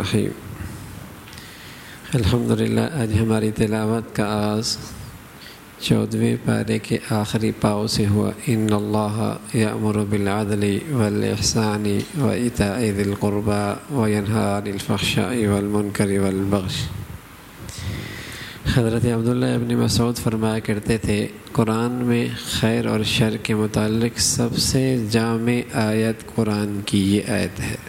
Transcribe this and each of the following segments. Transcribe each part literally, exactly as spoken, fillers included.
الرحیم۔ الحمدللہ آج ہماری تلاوت کا آغاز چودھویں پارے کے آخری پاؤں سے ہوا۔ ان اللہ یأمر بالعدل والاحسان وایتاء ذی القربى وینہی عن الفحشاء والمنکر والبغی۔ حضرت عبداللہ ابن مسعود فرمایا کرتے تھے، قرآن میں خیر اور شر کے متعلق سب سے جامع آیت قرآن کی یہ آیت ہے،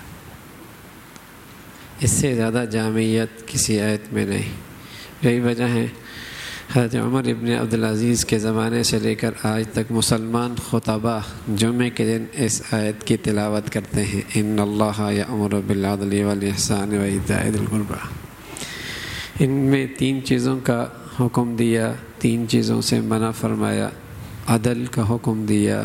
اس سے زیادہ جامعیت کسی آیت میں نہیں۔ یہی وجہ ہے حضرت عمر ابن عبدالعزیز کے زمانے سے لے کر آج تک مسلمان خطباء جمعے کے دن اس آیت کی تلاوت کرتے ہیں، ان اللہ یأمر بالعدل والاحسان وایتاء ذی القربى۔ ان میں تین چیزوں کا حکم دیا، تین چیزوں سے منع فرمایا، عدل کا حکم دیا،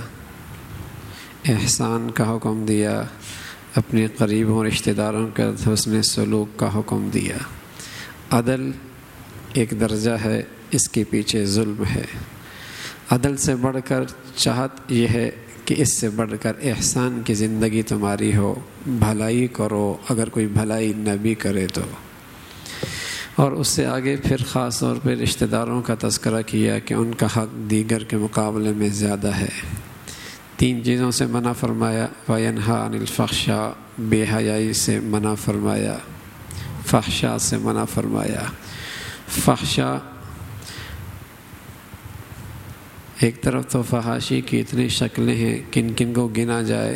احسان کا حکم دیا، اپنے قریبوں رشتہ داروں کا حسن سلوک کا حکم دیا۔ عدل ایک درجہ ہے، اس کے پیچھے ظلم ہے۔ عدل سے بڑھ کر چاہت یہ ہے کہ اس سے بڑھ کر احسان کی زندگی تمہاری ہو، بھلائی کرو اگر کوئی بھلائی نہ بھی کرے تو۔ اور اس سے آگے پھر خاص طور پہ رشتہ داروں کا تذکرہ کیا کہ ان کا حق دیگر کے مقابلے میں زیادہ ہے۔ تین چیزوں سے منع فرمایا، وینہی عن الفحشاء، بے حیائی سے منع فرمایا، فحشاء سے منع فرمایا۔ فحشاء ایک طرف تو فحاشی کی اتنی شکلیں ہیں، کن کن کو گنا جائے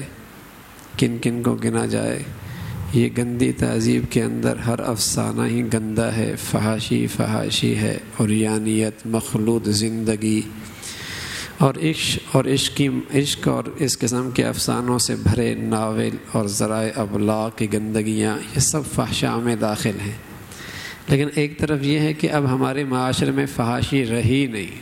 کن کن کو گنا جائے یہ گندی تہذیب کے اندر ہر افسانہ ہی گندہ ہے، فحاشی فحاشی ہے، اور یانیت، مخلوط زندگی اور عشق اور عشق کی عشق اور اس قسم کے افسانوں سے بھرے ناول اور ذرائع ابلاغ کی گندگیاں، یہ سب فحشاء میں داخل ہیں۔ لیکن ایک طرف یہ ہے کہ اب ہمارے معاشرے میں فحاشی رہی نہیں،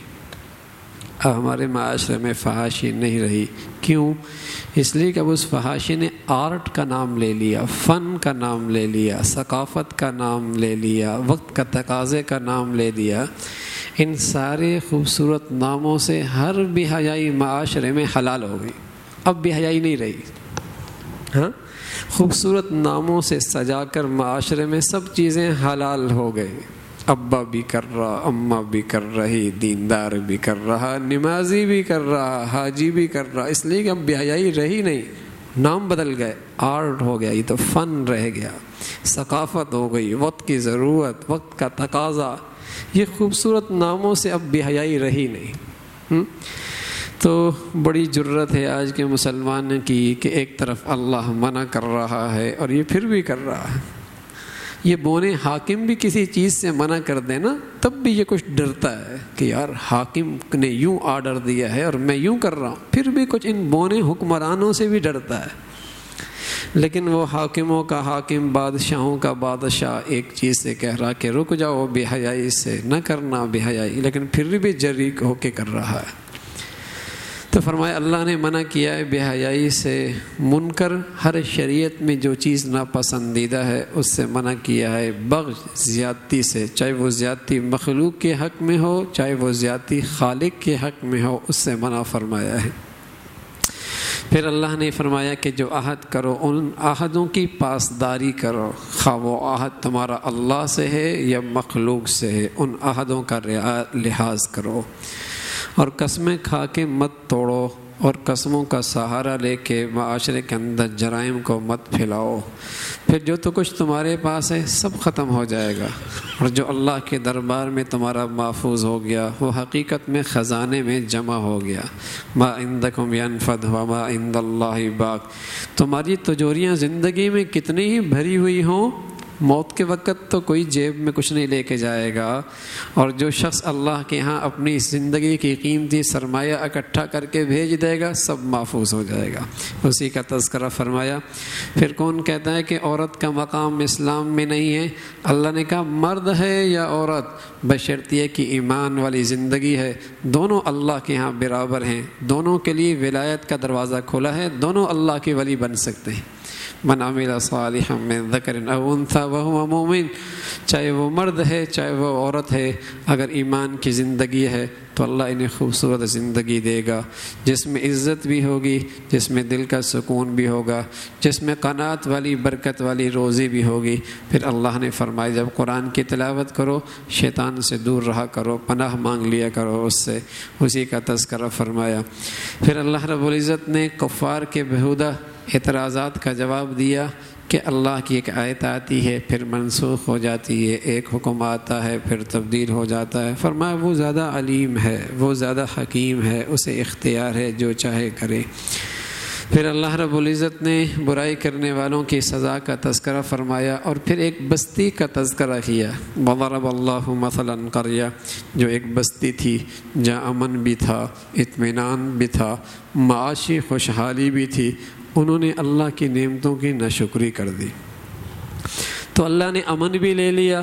اب ہمارے معاشرے میں فحاشی نہیں رہی۔ کیوں؟ اس لیے کہ اب اس فحاشی نے آرٹ کا نام لے لیا، فن کا نام لے لیا، ثقافت کا نام لے لیا، وقت کا تقاضے کا نام لے دیا۔ ان سارے خوبصورت ناموں سے ہر بے حیائی معاشرے میں حلال ہو گئی، اب بے حیائی نہیں رہی۔ ہاں، خوبصورت ناموں سے سجا کر معاشرے میں سب چیزیں حلال ہو گئی۔ ابا بھی کر رہا، اماں بھی کر رہی، دیندار بھی کر رہا، نمازی بھی کر رہا، حاجی بھی کر رہا، اس لیے کہ اب بے حیائی رہی نہیں، نام بدل گئے، آرٹ ہو گیا، یہ تو فن رہ گیا، ثقافت ہو گئی، وقت کی ضرورت، وقت کا تقاضا۔ یہ خوبصورت ناموں سے اب بے حیائی رہی نہیں۔ تو بڑی جرت ہے آج کے مسلمان کی کہ ایک طرف اللہ منع کر رہا ہے اور یہ پھر بھی کر رہا ہے۔ یہ بونے حاکم بھی کسی چیز سے منع کر دے نا، تب بھی یہ کچھ ڈرتا ہے کہ یار حاکم نے یوں آرڈر دیا ہے اور میں یوں کر رہا ہوں، پھر بھی کچھ ان بونے حکمرانوں سے بھی ڈرتا ہے۔ لیکن وہ حاکموں کا حاکم، بادشاہوں کا بادشاہ ایک چیز سے کہہ رہا کہ رک جاؤ بے حیائی سے، نہ کرنا بے حیائی، لیکن پھر بھی جری ہو کے کر رہا ہے۔ تو فرمایا اللہ نے منع کیا ہے بے حیائی سے۔ منکر، ہر شریعت میں جو چیز ناپسندیدہ ہے اس سے منع کیا ہے۔ بغی، زیادتی سے، چاہے وہ زیادتی مخلوق کے حق میں ہو چاہے وہ زیادتی خالق کے حق میں ہو، اس سے منع فرمایا ہے۔ پھر اللہ نے فرمایا کہ جو عہد کرو ان عہدوں کی پاسداری کرو، خواہ وہ عہد تمہارا اللہ سے ہے یا مخلوق سے ہے، ان عہدوں کا لحاظ کرو، اور قسمیں کھا کے مت توڑو، اور قسموں کا سہارا لے کے معاشرے کے اندر جرائم کو مت پھیلاؤ، پھر جو تو کچھ تمہارے پاس ہے سب ختم ہو جائے گا، اور جو اللہ کے دربار میں تمہارا محفوظ ہو گیا وہ حقیقت میں خزانے میں جمع ہو گیا۔ ما عندکم ینفد وما عند اللہ باق، تمہاری تجوریاں زندگی میں کتنی ہی بھری ہوئی ہوں، موت کے وقت تو کوئی جیب میں کچھ نہیں لے کے جائے گا، اور جو شخص اللہ کے ہاں اپنی زندگی کی قیمتی سرمایہ اکٹھا کر کے بھیج دے گا سب محفوظ ہو جائے گا۔ اسی کا تذکرہ فرمایا۔ پھر کون کہتا ہے کہ عورت کا مقام اسلام میں نہیں ہے؟ اللہ نے کہا مرد ہے یا عورت، بشرطیہ کی ایمان والی زندگی ہے، دونوں اللہ کے ہاں برابر ہیں، دونوں کے لیے ولایت کا دروازہ کھلا ہے، دونوں اللہ کے ولی بن سکتے ہیں۔ من عمل صالحا من ذکر او انثی وهو مؤمن، چاہے وہ مرد ہے چاہے وہ عورت ہے، اگر ایمان کی زندگی ہے تو اللہ انہیں خوبصورت زندگی دے گا، جس میں عزت بھی ہوگی، جس میں دل کا سکون بھی ہوگا، جس میں قناعت والی برکت والی روزی بھی ہوگی۔ پھر اللہ نے فرمایا جب قرآن کی تلاوت کرو شیطان سے دور رہا کرو، پناہ مانگ لیا کرو اس سے، اسی کا تذکرہ فرمایا۔ پھر اللہ رب العزت نے کفار کے بیہودہ اعتراضات کا جواب دیا کہ اللہ کی ایک آیت آتی ہے پھر منسوخ ہو جاتی ہے، ایک حکم آتا ہے پھر تبدیل ہو جاتا ہے۔ فرمایا وہ زیادہ علیم ہے، وہ زیادہ حکیم ہے، اسے اختیار ہے جو چاہے کرے۔ پھر اللہ رب العزت نے برائی کرنے والوں کی سزا کا تذکرہ فرمایا، اور پھر ایک بستی کا تذکرہ کیا۔ وضرب اللہ مثلا قریہ، جو ایک بستی تھی جہاں امن بھی تھا، اطمینان بھی تھا، معاشی خوشحالی بھی تھی، انہوں نے اللہ کی نعمتوں کی ناشکری کر دی۔ تو اللہ نے امن بھی لے لیا،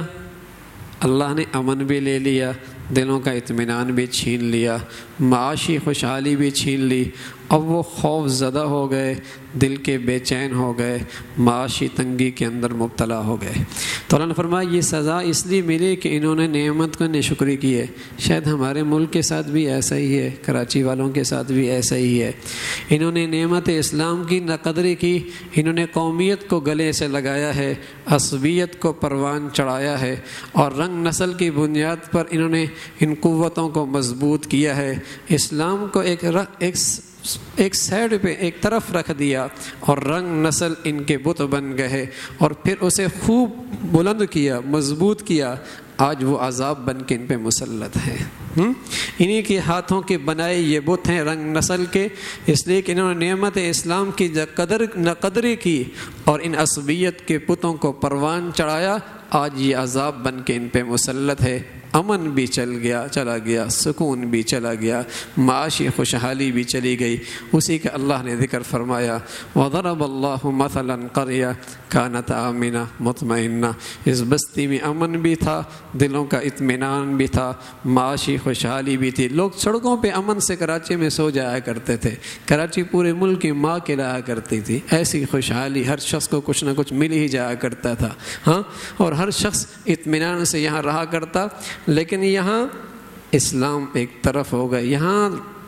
اللہ نے امن بھی لے لیا، دلوں کا اطمینان بھی چھین لیا، معاشی خوشحالی بھی چھین لی۔ اب وہ خوف زدہ ہو گئے، دل کے بے چین ہو گئے، معاشی تنگی کے اندر مبتلا ہو گئے۔ تو اللہ نے فرمایا یہ سزا اس لیے ملی کہ انہوں نے نعمت کو ناشکری کی ہے۔ شاید ہمارے ملک کے ساتھ بھی ایسا ہی ہے، کراچی والوں کے ساتھ بھی ایسا ہی ہے۔ انہوں نے نعمت اسلام کی ناقدری کی، انہوں نے قومیت کو گلے سے لگایا ہے، عصبیت کو پروان چڑھایا ہے، اور رنگ نسل کی بنیاد پر انہوں نے ان قوتوں کو مضبوط کیا ہے۔ اسلام کو ایک ایک ایک سائڈ پہ ایک طرف رکھ دیا، اور رنگ نسل ان کے بت بن گئے، اور پھر اسے خوب بلند کیا، مضبوط کیا۔ آج وہ عذاب بن کے ان پہ مسلط ہیں۔ انہی کے ہاتھوں کے بنائے یہ بت ہیں رنگ نسل کے، اس لیے کہ انہوں نے نعمت اسلام کی قدر ناقدری کی اور ان عصبیت کے بتوں کو پروان چڑھایا۔ آج یہ عذاب بن کے ان پہ مسلط ہے۔ امن بھی چل گیا چلا گیا، سکون بھی چلا گیا، معاشی خوشحالی بھی چلی گئی۔ اسی کا اللہ نے ذکر فرمایا، وَضَرَبَ اللَّهُ مَثَلًا قَرْيَةً كَانَتْ آمِنَةً مُطْمَئِنَّةً، اس بستی میں امن بھی تھا، دلوں کا اطمینان بھی تھا، معاشی خوشحالی بھی تھی۔ لوگ سڑکوں پہ امن سے کراچی میں سو جایا کرتے تھے، کراچی پورے ملک کی ماں کہلایا کرتی تھی، ایسی خوشحالی، ہر شخص کو کچھ نہ کچھ مل ہی جایا کرتا تھا، ہاں، اور ہر شخص اطمینان سے یہاں رہا کرتا۔ لیکن یہاں اسلام ایک طرف ہو گئے، یہاں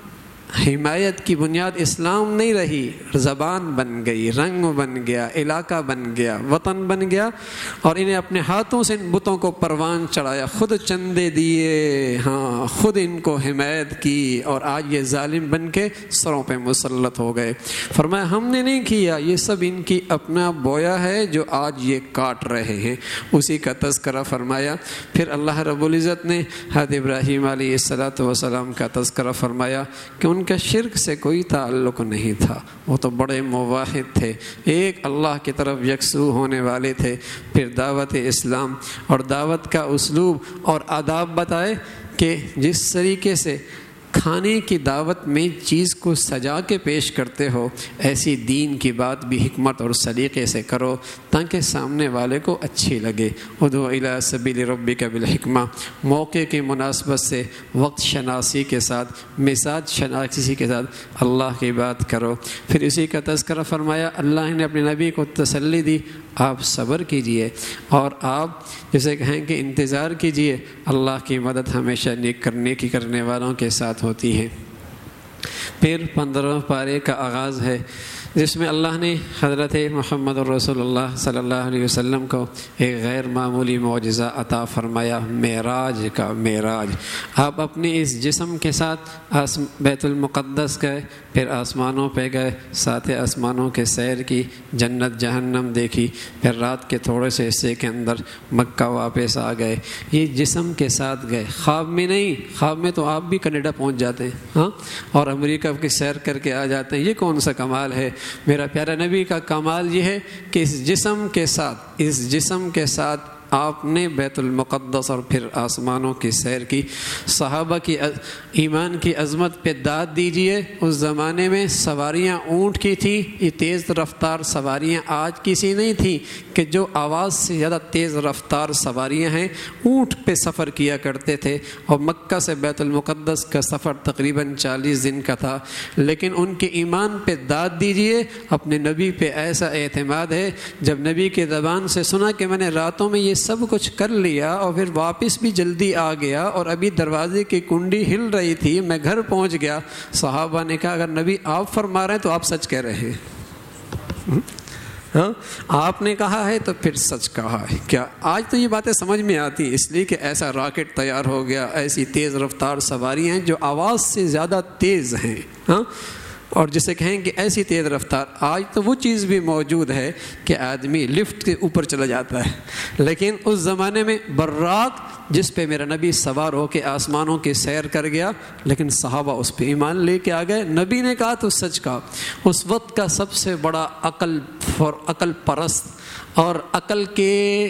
حمایت کی بنیاد اسلام نہیں رہی، زبان بن گئی، رنگ بن گیا، علاقہ بن گیا، وطن بن گیا، اور انہیں اپنے ہاتھوں سے ان بتوں کو پروان چڑھایا، خود چندے دیے، ہاں خود ان کو حمایت کی، اور آج یہ ظالم بن کے سروں پہ مسلط ہو گئے۔ فرمایا ہم نے نہیں کیا، یہ سب ان کی اپنا بویا ہے جو آج یہ کاٹ رہے ہیں۔ اسی کا تذکرہ فرمایا۔ پھر اللہ رب العزت نے حضرت ابراہیم علیہ الصلوۃ والسلام کا تذکرہ فرمایا کہ ان کا شرک سے کوئی تعلق نہیں تھا، وہ تو بڑے موحد تھے، ایک اللہ کی طرف یکسو ہونے والے تھے۔ پھر دعوت اسلام اور دعوت کا اسلوب اور آداب بتائے کہ جس طریقے سے کھانے کی دعوت میں چیز کو سجا کے پیش کرتے ہو، ایسی دین کی بات بھی حکمت اور سلیقے سے کرو تاکہ سامنے والے کو اچھی لگے۔ ادعو الی سبیل ربک بالحکمہ، موقع کی مناسبت سے، وقت شناسی کے ساتھ، مزاج شناسی کے ساتھ اللہ کی بات کرو۔ پھر اسی کا تذکرہ فرمایا، اللہ نے اپنے نبی کو تسلی دی، آپ صبر کیجئے اور آپ جسے کہیں کہ انتظار کیجئے، اللہ کی مدد ہمیشہ نیک کرنے کی کرنے والوں کے ساتھ ہوتی ہے۔ پھر پندرہویں پارے کا آغاز ہے جس میں اللہ نے حضرت محمد رسول اللہ صلی اللہ علیہ وسلم کو ایک غیر معمولی معجزہ عطا فرمایا، معراج کا۔ معراج، آپ اپنے اس جسم کے ساتھ بیت المقدس گئے، پھر آسمانوں پہ گئے، ساتھ آسمانوں کے سیر کی، جنت جہنم دیکھی، پھر رات کے تھوڑے سے حصے کے اندر مکہ واپس آ گئے۔ یہ جسم کے ساتھ گئے، خواب میں نہیں، خواب میں تو آپ بھی کینیڈا پہنچ جاتے ہیں، ہاں، اور امریکہ کی سیر کر کے آ جاتے ہیں، یہ کون سا کمال ہے؟ میرا پیارا نبی کا کمال یہ ہے کہ اس جسم کے ساتھ اس جسم کے ساتھ آپ نے بیت المقدس اور پھر آسمانوں کی سیر کی۔ صحابہ کی ایمان کی عظمت پہ داد دیجئے، اس زمانے میں سواریاں اونٹ کی تھی، یہ تیز رفتار سواریاں آج کسی نہیں تھی کہ جو آواز سے زیادہ تیز رفتار سواریاں ہیں، اونٹ پہ سفر کیا کرتے تھے، اور مکہ سے بیت المقدس کا سفر تقریباً چالیس دن کا تھا۔ لیکن ان کے ایمان پہ داد دیجئے، اپنے نبی پہ ایسا اعتماد ہے، جب نبی کے زبان سے سنا کہ میں نے راتوں میں یہ سب کچھ کر لیا اور پھر واپس بھی جلدی آ گیا اور ابھی دروازے کی کنڈی ہل رہی تھی، میں گھر پہنچ گیا۔ صحابہ نے کہا اگر نبی آپ فرما رہے ہیں تو آپ سچ کہہ رہے ہیں، ہاں آپ نے کہا ہے تو پھر سچ کہا ہے۔ کیا آج تو یہ باتیں سمجھ میں آتی ہیں، اس لیے کہ ایسا راکٹ تیار ہو گیا، ایسی تیز رفتار سواری ہیں جو آواز سے زیادہ تیز ہیں، ہاں اور جسے کہیں کہ ایسی تیز رفتار، آج تو وہ چیز بھی موجود ہے کہ آدمی لفٹ کے اوپر چلا جاتا ہے، لیکن اس زمانے میں براق جس پہ میرا نبی سوار ہو کے آسمانوں کی سیر کر گیا، لیکن صحابہ اس پہ ایمان لے کے آ گئے، نبی نے کہا تو سچ کہا۔ اس وقت کا سب سے بڑا عقل اور عقل پرست اور عقل کے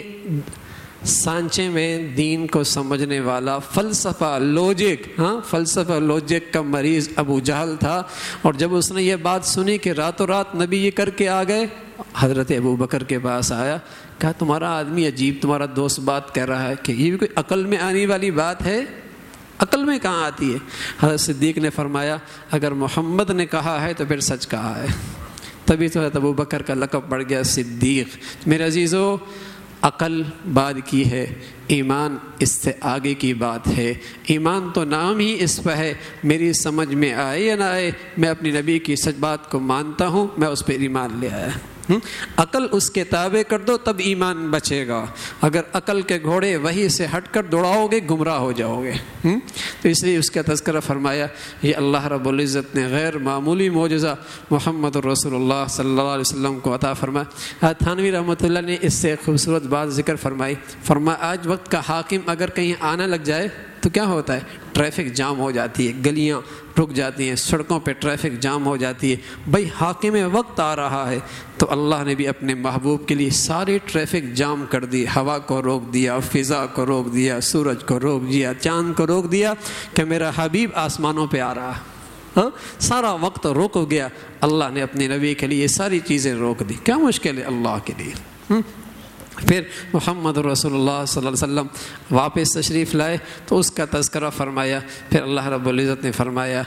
سانچے میں دین کو سمجھنے والا فلسفہ لوجک، ہاں فلسفہ لوجک کا مریض ابو جہل تھا، اور جب اس نے یہ بات سنی کہ راتوں رات نبی یہ کر کے آ گئے، حضرت ابو بکر کے پاس آیا، کہا تمہارا آدمی عجیب، تمہارا دوست بات کہہ رہا ہے کہ یہ بھی کوئی عقل میں آنے والی بات ہے؟ عقل میں کہاں آتی ہے؟ حضرت صدیق نے فرمایا اگر محمد نے کہا ہے تو پھر سچ کہا ہے۔ تبھی تو حضرت ابو بکر کا لقب پڑ گیا صدیق۔ میرے عزیزو، عقل بعد کی ہے، ایمان اس سے آگے کی بات ہے۔ ایمان تو نام ہی اس پہ ہے، میری سمجھ میں آئے یا نہ آئے، میں اپنی نبی کی سچ بات کو مانتا ہوں، میں اس پہ ایمان لے آیا۔ عقل اس کے تابع کر دو تب ایمان بچے گا، اگر عقل کے گھوڑے وہی سے ہٹ کر دوڑاؤ گے گمراہ ہو جاؤ گے۔ تو اس لیے اس کا تذکرہ فرمایا، یہ اللہ رب العزت نے غیر معمولی معجزہ محمد رسول اللہ صلی اللہ علیہ وسلم کو عطا فرمایا۔ تھانوی رحمۃ اللہ نے اس سے خوبصورت بات ذکر فرمائی، فرمایا آج وقت کا حاکم اگر کہیں آنا لگ جائے تو کیا ہوتا ہے؟ ٹریفک جام ہو جاتی ہے، گلیاں رک جاتی ہیں، سڑکوں پہ ٹریفک جام ہو جاتی ہے۔ بھائی حاکم وقت آ رہا ہے تو اللہ نے بھی اپنے محبوب کے لیے سارے ٹریفک جام کر دی، ہوا کو روک دیا، فضا کو روک دیا، سورج کو روک دیا، چاند کو روک دیا کہ میرا حبیب آسمانوں پہ آ رہا ہے۔ ہاں سارا وقت روک گیا، اللہ نے اپنے نبی کے لیے ساری چیزیں روک دی۔ کیا مشکل ہے اللہ کے لیے؟ پھر محمد رسول اللہ صلی اللہ علیہ وسلم واپس تشریف لائے تو اس کا تذکرہ فرمایا۔ پھر اللہ رب العزت نے فرمایا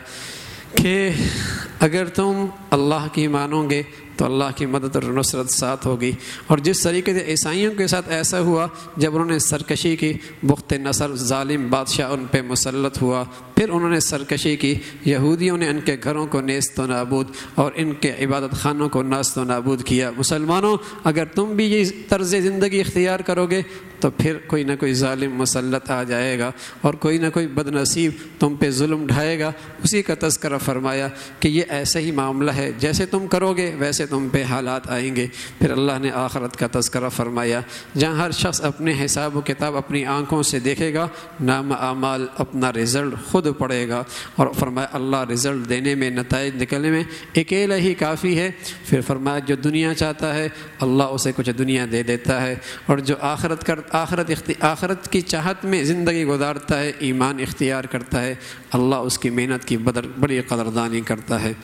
کہ اگر تم اللہ کی مانو گے تو اللہ کی مدد اور نصرت ساتھ ہوگی۔ اور جس طریقے سے عیسائیوں کے ساتھ ایسا ہوا جب انہوں نے سرکشی کی، بخت نصر ظالم بادشاہ ان پہ مسلط ہوا، پھر انہوں نے سرکشی کی، یہودیوں نے ان کے گھروں کو نیست و نابود اور ان کے عبادت خانوں کو نیست و نابود کیا۔ مسلمانوں اگر تم بھی یہ طرز زندگی اختیار کرو گے تو پھر کوئی نہ کوئی ظالم مسلط آ جائے گا اور کوئی نہ کوئی بد نصیب تم پہ ظلم ڈھائے گا۔ اسی کا تذکرہ فرمایا کہ یہ ایسا ہی معاملہ ہے، جیسے تم کرو گے ویسے تم پہ حالات آئیں گے۔ پھر اللہ نے آخرت کا تذکرہ فرمایا، جہاں ہر شخص اپنے حساب و کتاب اپنی آنکھوں سے دیکھے گا، نام اعمال اپنا رزلٹ خود پڑے گا، اور فرمایا اللہ رزلٹ دینے میں، نتائج نکلنے میں اکیلا ہی کافی ہے۔ پھر فرمایا جو دنیا چاہتا ہے اللہ اسے کچھ دنیا دے دیتا ہے، اور جو آخرت کر آخرت آخرت کی چاہت میں زندگی گزارتا ہے، ایمان اختیار کرتا ہے، اللہ اس کی محنت کی بڑی قدردانی کرتا ہے۔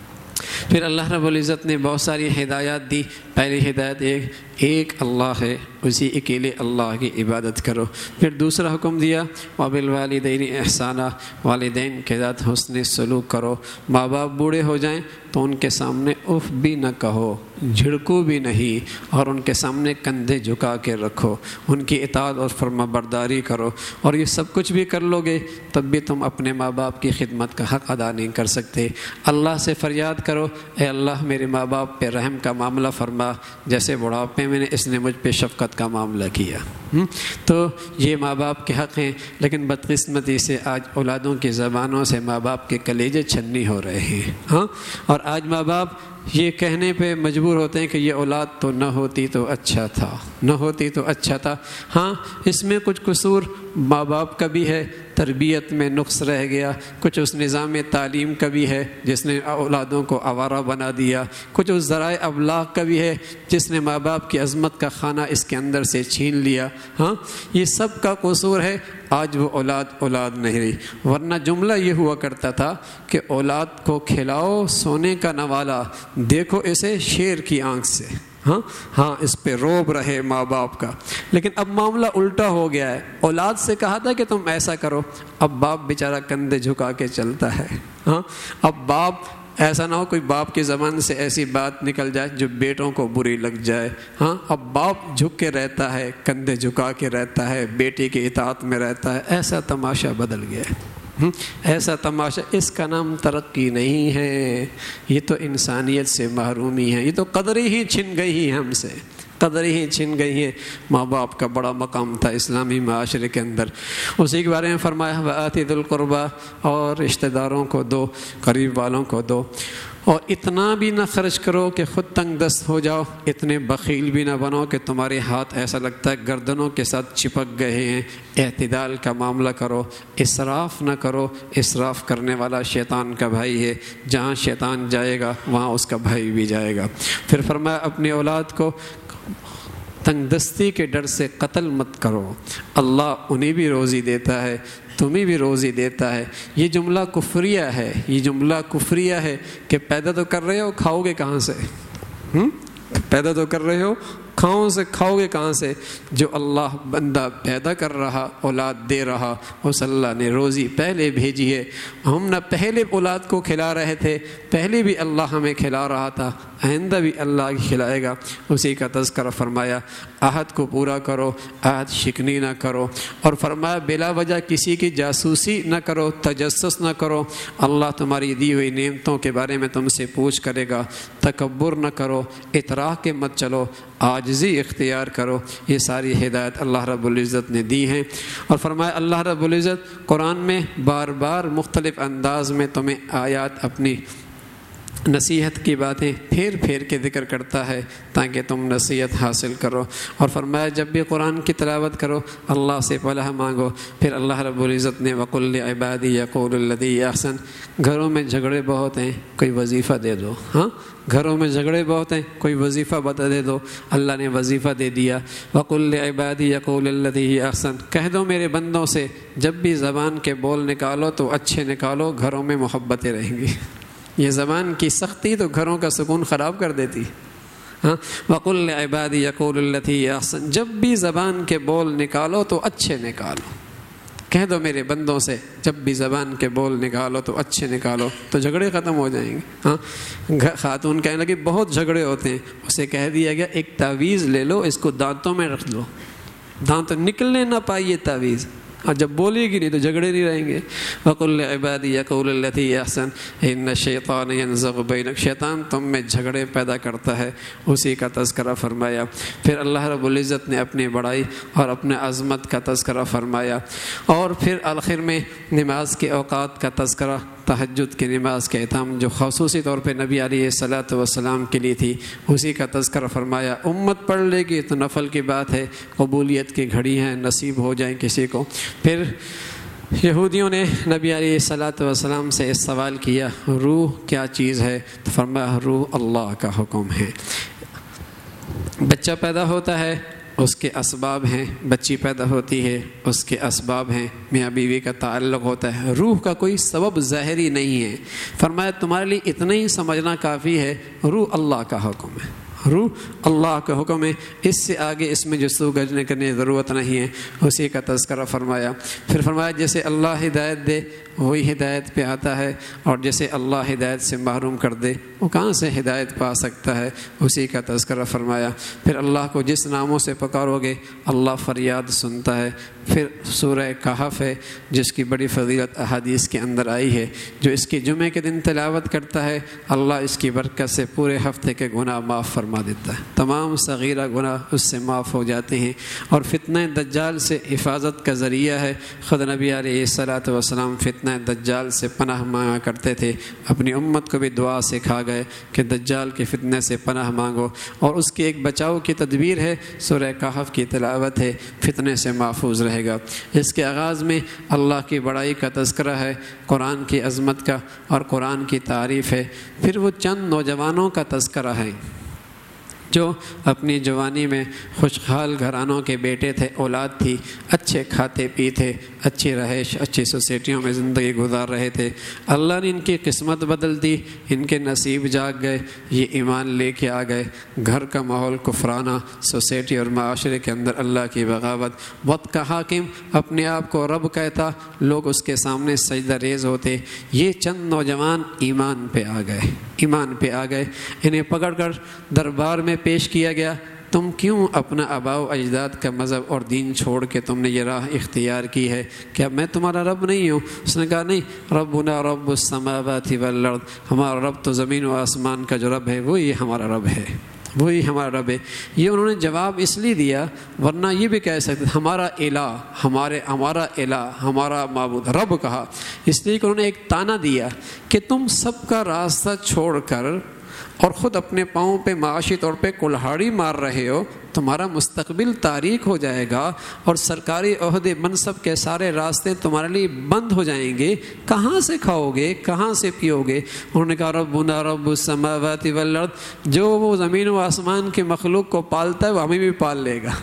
پھر اللہ رب العزت نے بہت ساری ہدایات دی۔ پہلی ہدایت ایک ایک اللہ ہے، اسی اکیلے اللہ کی عبادت کرو۔ پھر دوسرا حکم دیا وبالوالدین احسانا، والدین کے ساتھ حسن سلوک کرو۔ ماں باپ بوڑھے ہو جائیں تو ان کے سامنے اف بھی نہ کہو، جھڑکو بھی نہیں، اور ان کے سامنے کندھے جھکا کے رکھو، ان کی اطاعت اور فرما برداری کرو۔ اور یہ سب کچھ بھی کر لو گے تب بھی تم اپنے ماں باپ کی خدمت کا حق ادا نہیں کر سکتے۔ اللہ سے فریاد کرو، اے اللہ میرے ماں باپ پہ رحم کا معاملہ فرما، جیسے بڑھاپے میں نے اس نے مجھ پہ شفقت کا معاملہ کیا۔ تو یہ ماں باپ کے حق ہیں، لیکن بدقسمتی سے آج اولادوں کی زبانوں سے ماں باپ کے کلیجے چھنی ہو رہے ہیں۔ ہاں اور آج ماں باپ یہ کہنے پہ مجبور ہوتے ہیں کہ یہ اولاد تو نہ ہوتی تو اچھا تھا، نہ ہوتی تو اچھا تھا۔ ہاں اس میں کچھ قصور ماں باپ کا بھی ہے، تربیت میں نقص رہ گیا، کچھ اس نظام تعلیم کا بھی ہے جس نے اولادوں کو آوارہ بنا دیا، کچھ اس ذرائع ابلاغ کا بھی ہے جس نے ماں باپ کی عظمت کا کھانا اس کے اندر سے چھین لیا۔ ہاں یہ سب کا قصور ہے، آج وہ اولاد اولاد نہیں رہی۔ ورنہ جملہ یہ ہوا کرتا تھا کہ اولاد کو کھلاؤ سونے کا نوالا، دیکھو اسے شیر کی آنکھ سے۔ ہاں ہاں اس پہ روب رہے ماں باپ کا۔ لیکن اب معاملہ الٹا ہو گیا ہے، اولاد سے کہا تھا کہ تم ایسا کرو، اب باپ بیچارہ کندھے جھکا کے چلتا ہے۔ ہاں اب باپ ایسا نہ ہو کوئی باپ کی زبان سے ایسی بات نکل جائے جو بیٹوں کو بری لگ جائے. ہاں اب باپ جھک کے رہتا ہے, کندھے جھکا کے رہتا ہے, بیٹی کی اطاعت میں رہتا ہے. ایسا تماشا بدل گیا ہے, ایسا تماشا. اس کا نام ترقی نہیں ہے, یہ تو انسانیت سے محرومی ہے, یہ تو قدر ہی چھن گئی ہے ہم سے, قدر ہی چھن گئی ہیں. ماں باپ کا بڑا مقام تھا اسلامی معاشرے کے اندر. اسی کے بارے میں فرمایا وآتی ذی القربیٰ, اور رشتہ داروں کو دو, قریب والوں کو دو. اور اتنا بھی نہ خرچ کرو کہ خود تنگ دست ہو جاؤ, اتنے بخیل بھی نہ بنو کہ تمہارے ہاتھ ایسا لگتا ہے گردنوں کے ساتھ چپک گئے ہیں. اعتدال کا معاملہ کرو, اسراف نہ کرو. اسراف کرنے والا شیطان کا بھائی ہے, جہاں شیطان جائے گا وہاں اس کا بھائی بھی جائے گا. پھر فرمایا اپنی اولاد کو تنگ دستی کے ڈر سے قتل مت کرو, اللہ انہیں بھی روزی دیتا ہے, تمہیں بھی روزی دیتا ہے. یہ جملہ کفریہ ہے, یہ جملہ کفریہ ہے کہ پیدا تو کر رہے ہو, کھاؤ گے کہاں سے؟ ہم پیدا تو کر رہے ہو, کھاؤ سے کھاؤ گے کہاں سے؟ جو اللہ بندہ پیدا کر رہا, اولاد دے رہا, اس اللہ نے روزی پہلے بھیجی ہے. ہم نہ پہلے اولاد کو کھلا رہے تھے, پہلے بھی اللہ ہمیں کھلا رہا تھا, آئندہ بھی اللہ کھلائے گا. اسی کا تذکرہ فرمایا. عہد کو پورا کرو, عہد شکنی نہ کرو. اور فرمایا بلا وجہ کسی کی جاسوسی نہ کرو, تجسس نہ کرو. اللہ تمہاری دی ہوئی نعمتوں کے بارے میں تم سے پوچھ کرے گا. تکبر نہ کرو, اطراء کے مت چلو, عاجزی اختیار کرو. یہ ساری ہدایت اللہ رب العزت نے دی ہیں. اور فرمایا اللہ رب العزت قرآن میں بار بار مختلف انداز میں تمہیں آیات اپنی نصیحت کی باتیں پھیر پھیر کے ذکر کرتا ہے تاکہ تم نصیحت حاصل کرو. اور فرمایا جب بھی قرآن کی تلاوت کرو اللہ سے پناہ مانگو. پھر اللہ رب العزت نے وَقُلْ لِعِبَادِي يَقُولُ الَّذِي أَحْسَنُ. گھروں میں جھگڑے بہت ہیں, کوئی وظیفہ دے دو. ہاں گھروں میں جھگڑے بہت ہیں, کوئی وظیفہ بتا دے دو. اللہ نے وظیفہ دے دیا. وَقُلْ لِعِبَادِي يَقُولُ الَّذِي أَحْسَنُ. کہہ دو میرے بندوں سے جب بھی زبان کے بول نکالو تو اچھے نکالو, گھروں میں محبتیں رہیں گی. یہ زبان کی سختی تو گھروں کا سکون خراب کر دیتی. ہاں وَقُلْ لِعِبَادِي يَقُولُ الَّذِي أَحْسَنُ. جب بھی زبان کے بول نکالو تو اچھے نکالو. کہہ دو میرے بندوں سے جب بھی زبان کے بول نکالو تو اچھے نکالو, تو جھگڑے ختم ہو جائیں گے. ہاں خاتون کہنے لگی بہت جھگڑے ہوتے ہیں. اسے کہہ دیا گیا ایک تعویذ لے لو, اس کو دانتوں میں رکھ لو, دانت نکلنے نہ پائیے تعویذ. اور جب بولے گی نہیں تو جھگڑے نہیں رہیں گے. وَقُلْ لِعِبَادِي يَقُولُ الَّذِي أَحْسَنُ إِنَّ الشَّيْطَانَ يَنزَغُ بَيْنَكُمْ. شیطان تم میں جھگڑے پیدا کرتا ہے. اسی کا تذکرہ فرمایا. پھر اللہ رب العزت نے اپنی بڑائی اور اپنے عظمت کا تذکرہ فرمایا. اور پھر آخر میں نماز کے اوقات کا تذکرہ, تہجد کی نماز کے اہتمام جو خصوصی طور پہ نبی علیہ الصلاۃ والسلام کے لیے تھی, اسی کا تذکرہ فرمایا. امت پڑھ لے گی تو نفل کی بات ہے, قبولیت کی گھڑی ہیں, نصیب ہو جائیں کسی کو. پھر یہودیوں نے نبی علیہ الصلاۃ والسلام سے اس سوال کیا روح کیا چیز ہے؟ تو فرمایا روح اللہ کا حکم ہے. بچہ پیدا ہوتا ہے اس کے اسباب ہیں, بچی پیدا ہوتی ہے اس کے اسباب ہیں, میاں بیوی کا تعلق ہوتا ہے. روح کا کوئی سبب ظاہری نہیں ہے. فرمایا تمہارے لیے اتنا ہی سمجھنا کافی ہے, روح اللہ کا حکم ہے, روح اللہ کا حکم ہے. اس سے آگے اس میں جستجو کرنے کی ضرورت نہیں ہے. اسی کا تذکرہ فرمایا. پھر فرمایا جیسے اللہ ہدایت دے وہی ہدایت پہ آتا ہے, اور جیسے اللہ ہدایت سے محروم کر دے وہ کہاں سے ہدایت پا سکتا ہے. اسی کا تذکرہ فرمایا. پھر اللہ کو جس ناموں سے پکارو گے اللہ فریاد سنتا ہے. پھر سورہ کہف ہے جس کی بڑی فضیلت احادیث کے اندر آئی ہے, جو اس کی جمعے کے دن تلاوت کرتا ہے اللہ اس کی برکت سے پورے ہفتے کے گناہ معاف فرما دیتا ہے. تمام صغیرہ گناہ اس سے معاف ہو جاتے ہیں. اور فتنہ دجال سے حفاظت کا ذریعہ ہے. خود نبی علیہ الصلاۃ والسلام فتنہ دجال سے پناہ مانگا کرتے تھے. اپنی امت کو بھی دعا سکھا گئے کہ دجال کے فتنے سے پناہ مانگو, اور اس کی ایک بچاؤ کی تدبیر ہے, سورہ کہف کی تلاوت ہے, فتنے سے محفوظ رہے گا. اس کے آغاز میں اللہ کی بڑائی کا تذکرہ ہے, قرآن کی عظمت کا اور قرآن کی تعریف ہے. پھر وہ چند نوجوانوں کا تذکرہ ہے جو اپنی جوانی میں خوشحال گھرانوں کے بیٹے تھے، اولاد تھی، اچھے کھاتے پیتے، اچھی رہائش، اچھی سوسائٹیوں میں زندگی گزار رہے تھے، اللہ نے ان کی قسمت بدل دی، ان کے نصیب جاگ گئے، یہ ایمان لے کے آ گئے، گھر کا ماحول کفرانہ، سوسائٹی اور معاشرے کے اندر اللہ کی بغاوت، وقت کا حاکم اپنے آپ کو رب کہتا، لوگ اس کے سامنے سجدہ ریز ہوتے، یہ چند نوجوان ایمان پہ آ گئے، ایمان پہ آ گئے، انہیں پکڑ کر دربار میں پیش کیا گیا، تم کیوں اپنا آباء و اجداد کا مذہب اور دین چھوڑ کے تم نے یہ راہ اختیار کی ہے؟ کیا میں تمہارا رب نہیں ہوں؟ اس نے کہا نہیں، ربنا رب السماوات والارض، ہمارا رب تو زمین و آسمان کا جو رب ہے وہی ہمارا رب ہے، وہی ہمارا رب ہے۔ یہ انہوں نے جواب اس لیے دیا، ورنہ یہ بھی کہہ سکتے ہمارا الہ، ہمارے ہمارا الہ، ہمارا معبود، رب کہا، اس لیے کہ انہوں نے ایک طعنہ دیا کہ تم سب کا راستہ چھوڑ کر اور خود اپنے پاؤں پہ معاشی طور پہ کلہاڑی مار رہے ہو، تمہارا مستقبل تاریک ہو جائے گا اور سرکاری عہدے منصب کے سارے راستے تمہارے لیے بند ہو جائیں گے، کہاں سے کھاؤ گے، کہاں سے پیو گے؟ انہوں نے کہا ربنا رب السماوات والارض، جو وہ زمین و آسمان کی مخلوق کو پالتا ہے وہ ہمیں بھی پال لے گا،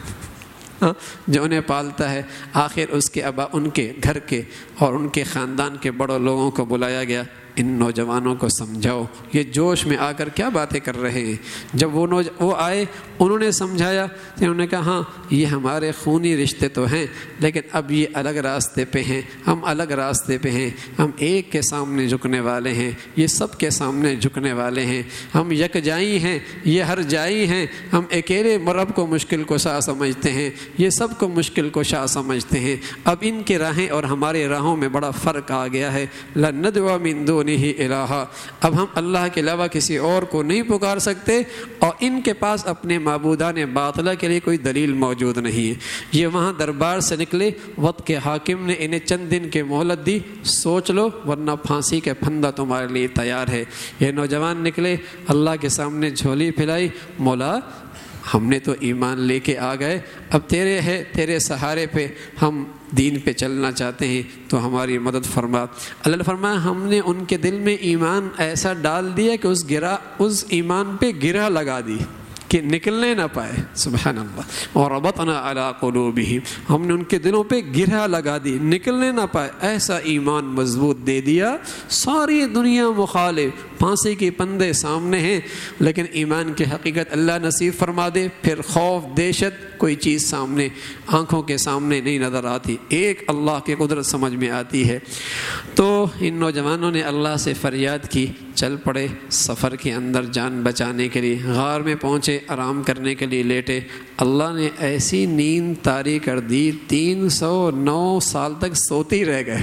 جو انہیں پالتا ہے۔ آخر اس کے ابا ان کے گھر کے اور ان کے خاندان کے بڑوں لوگوں کو بلایا گیا، ان نوجوانوں کو سمجھاؤ، یہ جوش میں آ کر کیا باتیں کر رہے ہیں؟ جب وہ نوج... وہ آئے، انہوں نے سمجھایا، تو انہوں نے کہا ہاں یہ ہمارے خونی رشتے تو ہیں، لیکن اب یہ الگ راستے پہ ہیں، ہم الگ راستے پہ ہیں، ہم ایک کے سامنے جھکنے والے ہیں، یہ سب کے سامنے جھکنے والے ہیں، ہم یکجائی ہیں، یہ ہر جائی ہیں، ہم اکیلے رب کو مشکل کشا سمجھتے ہیں، یہ سب کو مشکل کشا سمجھتے ہیں، اب ان کی راہیں اور ہماری راہوں میں بڑا فرق آ گیا ہے، لَنَدْعُوَ مِن دُونِهِ الہا، اب ہم اللہ کے علاوہ کسی اور کو نہیں پکار سکتے، اور ان کے پاس اپنے معبودان باطلہ کے لیے کوئی دلیل موجود نہیں ہے۔ یہ وہاں دربار سے نکلے، وقت کے حاکم نے انہیں چند دن کے مہلت دی، سوچ لو ورنہ پھانسی کا پھندا تمہارے لیے تیار ہے۔ یہ نوجوان نکلے، اللہ کے سامنے جھولی پھیلائی، مولا ہم نے تو ایمان لے کے آ گئے، اب تیرے ہے، تیرے سہارے پہ ہم دین پہ چلنا چاہتے ہیں تو ہماری مدد فرما۔ اللہ نے فرمایا ہم نے ان کے دل میں ایمان ایسا ڈال دیا کہ اس گرہ اس ایمان پہ گرہ لگا دی کہ نکلنے نہ پائے، سبحان اللہ، اور ربطنا علی قلوبہم، ہم نے ان کے دلوں پہ گرہ لگا دی، نکلنے نہ پائے، ایسا ایمان مضبوط دے دیا، ساری دنیا مخالف، پھانسی کے پندے سامنے ہیں، لیکن ایمان کی حقیقت اللہ نصیب فرما دے، پھر خوف دہشت کوئی چیز سامنے آنکھوں کے سامنے نہیں نظر آتی، ایک اللہ کی قدرت سمجھ میں آتی ہے۔ تو ان نوجوانوں نے اللہ سے فریاد کی، چل پڑے سفر کے اندر جان بچانے کے لیے، غار میں پہنچے، آرام کرنے کے لیے لیٹے، اللہ نے ایسی نیند طاری کر دی، تین سو نو سال تک سوتی رہ گئے،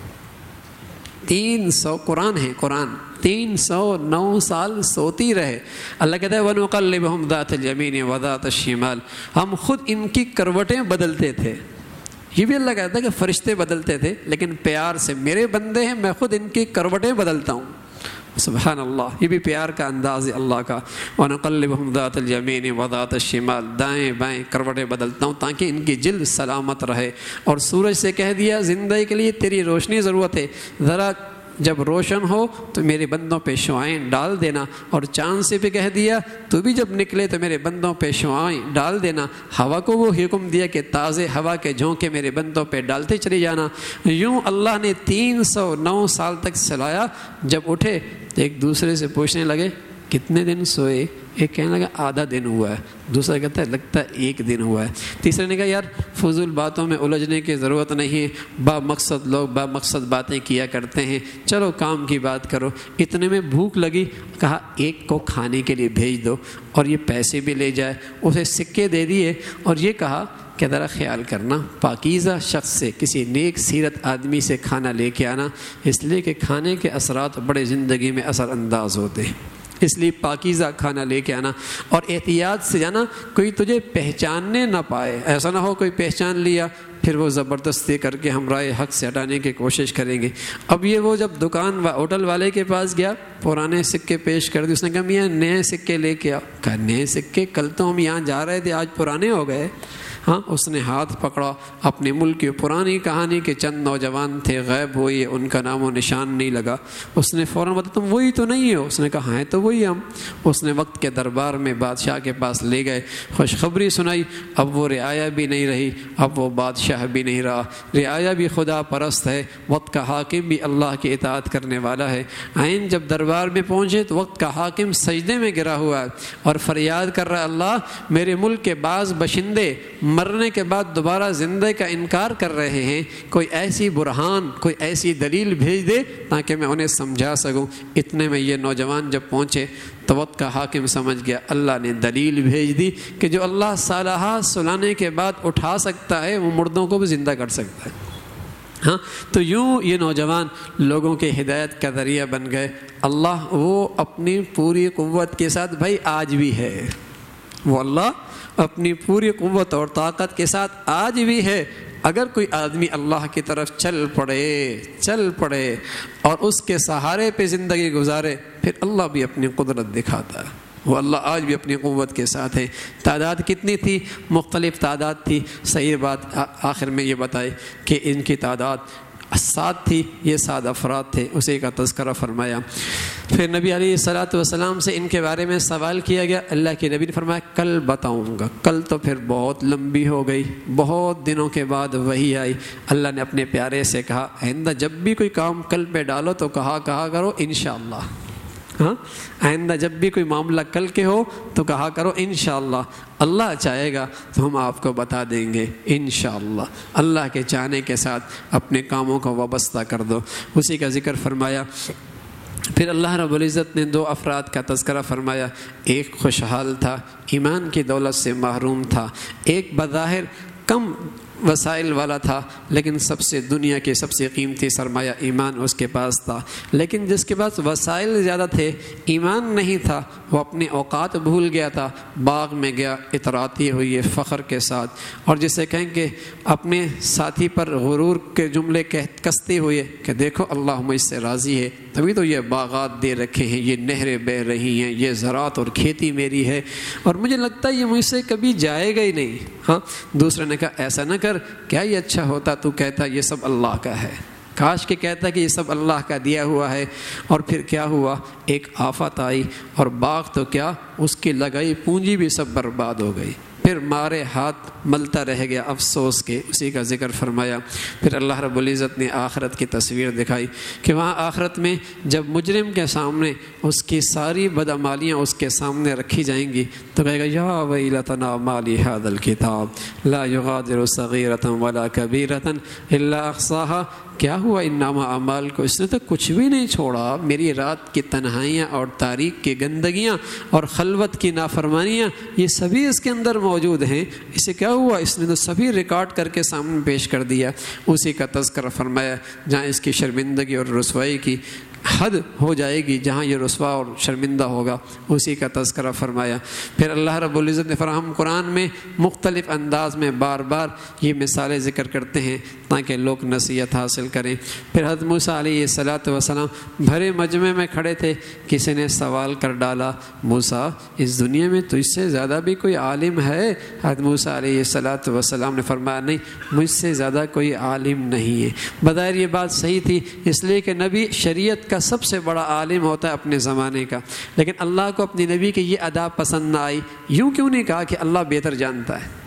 تین سو قرآن ہے قرآن تین سو نو سال سوتی رہے۔ اللہ کہتا ہے وَنُقَلِّبُهُمْ ذَاتَ الْيَمِينِ وَذَاتَ الشِّمَالِ، ہم خود ان کی کروٹیں بدلتے تھے۔ یہ بھی اللہ کہتا ہے کہ فرشتے بدلتے تھے، لیکن پیار سے میرے بندے ہیں، میں خود ان کی کروٹیں بدلتا ہوں، سبحان اللہ، یہ بھی پیار کا انداز ہے اللہ کا۔ وَنُقَلِّبُهُمْ ذَاتَ الْيَمِينِ وَذَاتَ الشِّمَالِ، دائیں بائیں کروٹیں بدلتا ہوں تاکہ ان کی جلد سلامت رہے۔ اور سورج سے کہہ دیا زندگی کے لیے تیری روشنی ضرورت ہے، ذرا جب روشن ہو تو میرے بندوں پہ شعائیں ڈال دینا، اور چاند سے بھی کہہ دیا تو بھی جب نکلے تو میرے بندوں پہ شعائیں ڈال دینا، ہوا کو وہ حکم دیا کہ تازے ہوا کے جھونکے میرے بندوں پہ ڈالتے چلے جانا۔ یوں اللہ نے تین سو نو سال تک سلایا۔ جب اٹھے تو ایک دوسرے سے پوچھنے لگے کتنے دن سوئے؟ ایک کہنے لگا آدھا دن ہوا ہے، دوسرا کہتا ہے لگتا ہے ایک دن ہوا ہے، تیسرے نے کہا یار فضول باتوں میں الجھنے کی ضرورت نہیں ہے، با مقصد لوگ با مقصد باتیں کیا کرتے ہیں، چلو کام کی بات کرو۔ اتنے میں بھوک لگی، کہا ایک کو کھانے کے لیے بھیج دو اور یہ پیسے بھی لے جائے، اسے سکے دے دیے اور یہ کہا کہ ذرا خیال کرنا پاکیزہ شخص سے، کسی نیک سیرت آدمی سے کھانا لے کے آنا، اس لیے کہ کھانے کے اثرات بڑے زندگی میں اثر انداز ہوتے ہیں، اس لیے پاکیزہ کھانا لے کے آنا اور احتیاط سے جانا، کوئی تجھے پہچاننے نہ پائے، ایسا نہ ہو کوئی پہچان لیا پھر وہ زبردستی کر کے ہم رائے حق سے ہٹانے کی کوشش کریں گے۔ اب یہ وہ جب دکان و ہوٹل والے کے پاس گیا، پرانے سکے پیش کر دی، اس نے کہا میاں نئے سکے لے کے آؤ، کہا نئے سکے؟ کل تو ہم یہاں جا رہے تھے، آج پرانے ہو گئے۔ ہاں اس نے ہاتھ پکڑا، اپنے ملک کی پرانی کہانی کے چند نوجوان تھے غائب ہوئے، ان کا نام و نشان نہیں لگا۔ اس نے فوراً بتایا تم وہی تو نہیں ہو؟ اس نے کہا ہاں تو وہی ہم۔ اس نے وقت کے دربار میں بادشاہ کے پاس لے گئے، خوشخبری سنائی۔ اب وہ رعایا بھی نہیں رہی، اب وہ بادشاہ بھی نہیں رہا، رعایا بھی خدا پرست ہے، وقت کا حاکم بھی اللہ کی اطاعت کرنے والا ہے۔ عین جب دربار میں پہنچے تو وقت کا حاکم سجدے میں گرا ہوا ہے اور فریاد کر رہا ہے اللہ میرے ملک کے بعض باشندے مرنے کے بعد دوبارہ زندہ کا انکار کر رہے ہیں، کوئی ایسی برہان، کوئی ایسی دلیل بھیج دے تاکہ میں انہیں سمجھا سکوں۔ اتنے میں یہ نوجوان جب پہنچے تو وقت کا حاکم سمجھ گیا اللہ نے دلیل بھیج دی کہ جو اللہ سالہات سلانے کے بعد اٹھا سکتا ہے وہ مردوں کو بھی زندہ کر سکتا ہے۔ ہاں تو یوں یہ نوجوان لوگوں کے ہدایت کا ذریعہ بن گئے۔ اللہ وہ اپنی پوری قوت کے ساتھ بھائی آج بھی ہے، وہ اللہ اپنی پوری قوت اور طاقت کے ساتھ آج بھی ہے۔ اگر کوئی آدمی اللہ کی طرف چل پڑے چل پڑے اور اس کے سہارے پہ زندگی گزارے پھر اللہ بھی اپنی قدرت دکھاتا ہے۔ وہ اللہ آج بھی اپنی قوت کے ساتھ ہے۔ تعداد کتنی تھی؟ مختلف تعداد تھی۔ صحیح بات آخر میں یہ بتائے کہ ان کی تعداد سات تھی، یہ سات افراد تھے، اسی کا تذکرہ فرمایا۔ پھر نبی علیہ الصلاۃ والسلام سے ان کے بارے میں سوال کیا گیا، اللہ کے نبی نے فرمایا کل بتاؤں گا۔ کل تو پھر بہت لمبی ہو گئی، بہت دنوں کے بعد وحی آئی۔ اللہ نے اپنے پیارے سے کہا آئندہ جب بھی کوئی کام کل پہ ڈالو تو کہا کہا کرو انشاءاللہ۔ ہاں آئندہ جب بھی کوئی معاملہ کل کے ہو تو کہا کرو انشاءاللہ، اللہ چاہے گا تو ہم آپ کو بتا دیں گے انشاءاللہ۔ اللہ کے چاہنے کے ساتھ اپنے کاموں کو وابستہ کر دو، اسی کا ذکر فرمایا۔ پھر اللہ رب العزت نے دو افراد کا تذکرہ فرمایا، ایک خوشحال تھا، ایمان کی دولت سے محروم تھا، ایک بظاہر کم وسائل والا تھا لیکن سب سے دنیا کے سب سے قیمتی سرمایہ ایمان اس کے پاس تھا۔ لیکن جس کے پاس وسائل زیادہ تھے ایمان نہیں تھا، وہ اپنے اوقات بھول گیا تھا، باغ میں گیا اتراتی ہوئی فخر کے ساتھ، اور جسے کہیں کہ اپنے ساتھی پر غرور کے جملے کستے ہوئے کہ دیکھو اللہ مجھ سے راضی ہے، تبھی تو یہ باغات دے رکھے ہیں، یہ نہریں بہہ رہی ہیں، یہ زراعت اور کھیتی میری ہے، اور مجھے لگتا ہے یہ مجھ سے کبھی جائے گا ہی نہیں۔ ہاں دوسرے نے کہا ایسا نہ کر، کیا یہ اچھا ہوتا تو کہتا یہ سب اللہ کا ہے، کاش کہ کہتا کہ یہ سب اللہ کا دیا ہوا ہے۔ اور پھر کیا ہوا، ایک آفت آئی اور باغ تو کیا اس کی لگائی پونجی بھی سب برباد ہو گئی، پھر مارے ہاتھ ملتا رہ گیا افسوس کے، اسی کا ذکر فرمایا۔ پھر اللہ رب العزت نے آخرت کی تصویر دکھائی کہ وہاں آخرت میں جب مجرم کے سامنے اس کی ساری بدعمالیاں اس کے سامنے رکھی جائیں گی تو کہے گا یا ویلتنا ما لی ھذا الکتاب لا یغادر صغیرۃ ولا کبیرۃ الا احصاها، کیا ہوا ان نامہ اعمال کو، اس نے تو کچھ بھی نہیں چھوڑا، میری رات کی تنہائیاں اور تاریک کی گندگیاں اور خلوت کی نافرمانیاں یہ سبھی اس کے اندر موجود ہیں، اسے کیا ہوا، اس نے تو سبھی ریکارڈ کر کے سامنے پیش کر دیا۔ اسی کا تذکرہ فرمایا جہاں اس کی شرمندگی اور رسوائی کی حد ہو جائے گی، جہاں یہ رسوا اور شرمندہ ہوگا، اسی کا تذکرہ فرمایا۔ پھر اللہ رب العزت نے فرہم قرآن میں مختلف انداز میں بار بار یہ مثالیں ذکر کرتے ہیں تاکہ لوگ نصیحت حاصل کریں۔ پھر حضرت موسیٰ علیہ الصلاۃ والسلام بھرے مجمع میں کھڑے تھے، کسی نے سوال کر ڈالا موسیٰ اس دنیا میں تو اس سے زیادہ بھی کوئی عالم ہے؟ حضرت موسیٰ علیہ الصلاۃ والسلام نے فرمایا نہیں، مجھ سے زیادہ کوئی عالم نہیں ہے۔ بظاہر یہ بات صحیح تھی، اس لیے کہ نبی شریعت کا سب سے بڑا عالم ہوتا ہے اپنے زمانے کا، لیکن اللہ کو اپنی نبی کی یہ ادا پسند نہ آئی۔ یوں کیوں نہیں کہا کہ اللہ بہتر جانتا ہے،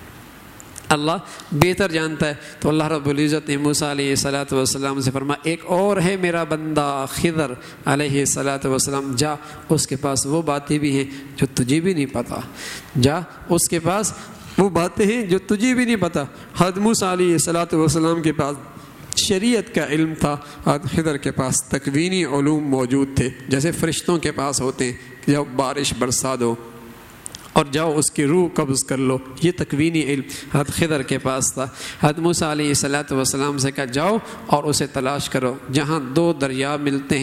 اللہ بہتر جانتا ہے؟ تو اللہ رب العزت نے موسیٰ علیہ الصلاۃ والسلام سے فرمایا ایک اور ہے میرا بندہ خضر علیہ الصلاۃ والسلام، جا اس کے پاس وہ باتیں بھی ہیں جو تجھے بھی نہیں پتہ، جا اس کے پاس وہ باتیں ہیں جو تجھے بھی نہیں پتہ۔ حضرت موسیٰ علیہ الصلاۃ والسلام کے پاس شریعت کا علم تھا، حضرت خضر کے پاس تکوینی علوم موجود تھے، جیسے فرشتوں کے پاس ہوتے ہیں کہ جب بارش برسا دو اور جاؤ اس کی روح قبض کر لو، یہ تکوینی علم حضرت خضر کے پاس تھا۔ حضرت موسیٰ علیہ الصلاۃ والسلام سے کہا جاؤ اور اسے تلاش کرو، جہاں دو دریا ملتے ہیں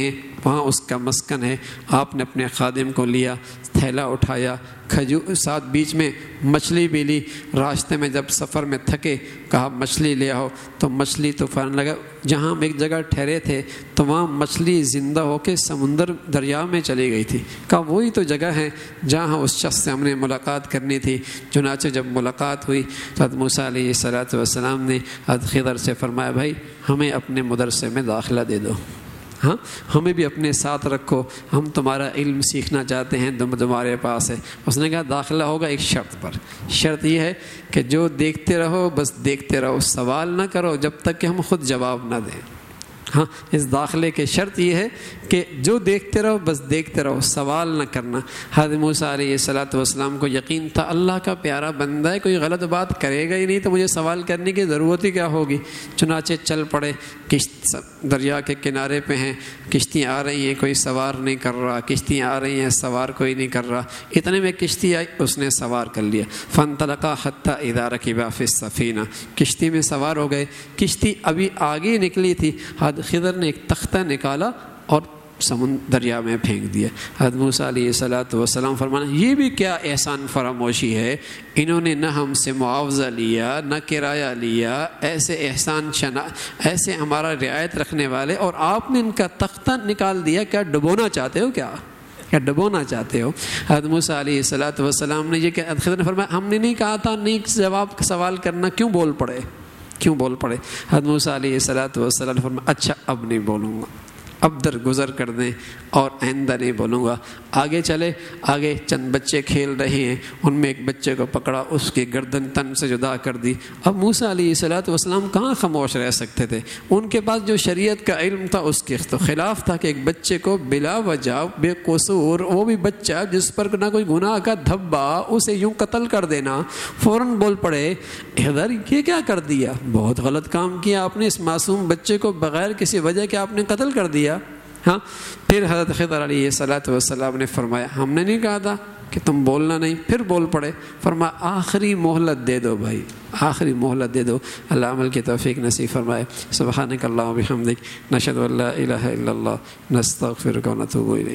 وہاں اس کا مسکن ہے۔ آپ نے اپنے خادم کو لیا، تھیلا اٹھایا، کھجور ساتھ بیچ میں مچھلی بھی لی۔ راستے میں جب سفر میں تھکے کہا مچھلی لے آؤ، تو مچھلی تو فوراً لگا۔ جہاں ہم ایک جگہ ٹھہرے تھے تو وہاں مچھلی زندہ ہو کے سمندر دریا میں چلی گئی تھی۔ کہا وہی تو جگہ ہے جہاں اس شخص سے ہم نے ملاقات کرنی تھی۔ چنانچہ جب ملاقات ہوئی تو حضرت موسیٰ علیہ الصلوۃ والسلام نے حضرت خضر سے فرمایا بھائی ہمیں اپنے مدرسے میں داخلہ دے دو، ہاں ہمیں بھی اپنے ساتھ رکھو، ہم تمہارا علم سیکھنا چاہتے ہیں، تم تمہارے پاس ہے۔ اس نے کہا داخلہ ہوگا ایک شرط پر، شرط یہ ہے کہ جو دیکھتے رہو بس دیکھتے رہو، سوال نہ کرو جب تک کہ ہم خود جواب نہ دیں۔ ہاں اس داخلے کی شرط یہ ہے کہ جو دیکھتے رہو بس دیکھتے رہو، سوال نہ کرنا۔ حضرت موسیٰ علیہ الصلوۃ والسلام کو یقین تھا اللہ کا پیارا بندہ ہے، کوئی غلط بات کرے گا ہی نہیں تو مجھے سوال کرنے کی ضرورت ہی کیا ہوگی۔ چنانچہ چل پڑے، کشت دریا کے کنارے پہ ہیں، کشتیاں آ رہی ہیں، کوئی سوار نہیں کر رہا، کشتیاں آ رہی ہیں سوار کوئی نہیں کر رہا۔ اتنے میں کشتی آئی، اس نے سوار کر لیا۔ فانطلقا حتی اذا رکبا فی السفینہ، کشتی میں سوار ہو گئے۔ کشتی ابھی آگے نکلی تھی، خضر نے ایک تختہ نکالا اور سمندر دریا میں پھینک دیا۔ حضرت موسیٰ علیہ الصلوۃ والسلام فرمانا یہ بھی کیا احسان فراموشی ہے، انہوں نے نہ ہم سے معاوضہ لیا نہ کرایہ لیا، ایسے احسان شنا ایسے ہمارا رعایت رکھنے والے، اور آپ نے ان کا تختہ نکال دیا، کیا ڈبونا چاہتے ہو کیا کیا ڈبونا چاہتے ہو؟ حضرت موسیٰ علیہ الصلوۃ والسلام نے یہ کہ خضر نے فرمایا ہم نے نہیں کہا تھا نہیں جواب سوال کرنا، کیوں بول پڑے کیوں بول پڑے حضرت موسیٰ علیہ الصلوۃ والسلام نے فرمایا اچھا اب نہیں بولوں گا، اب درگزر کر دیں اور آئندہ نہیں بولوں گا۔ آگے چلے، آگے چند بچے کھیل رہے ہیں، ان میں ایک بچے کو پکڑا، اس کی گردن تن سے جدا کر دی۔ اب موسیٰ علیہ الصلوۃ والسلام کہاں خاموش رہ سکتے تھے، ان کے پاس جو شریعت کا علم تھا اس کے تو خلاف تھا کہ ایک بچے کو بلا وجہ بے قصور، وہ بھی بچہ جس پر نہ کوئی گناہ کا دھبا، اسے یوں قتل کر دینا۔ فوراً بول پڑے حضر یہ کیا کر دیا، بہت غلط کام کیا آپ نے، اس معصوم بچے کو بغیر کسی وجہ کے آپ نے قتل کر دیا۔ ہاں پھر حضرت خضر علیہ الصلوۃ والسلام نے فرمایا ہم نے نہیں کہا تھا کہ تم بولنا نہیں، پھر بول پڑے۔ فرمایا آخری مہلت دے دو بھائی، آخری مہلت دے دو، اللہ عمل کی توفیق نصیب فرمائے۔ سبحانک اللہم و بحمدک، نشہد ان لا الہ الا اللہ، نستغفرک و نتوب الیک۔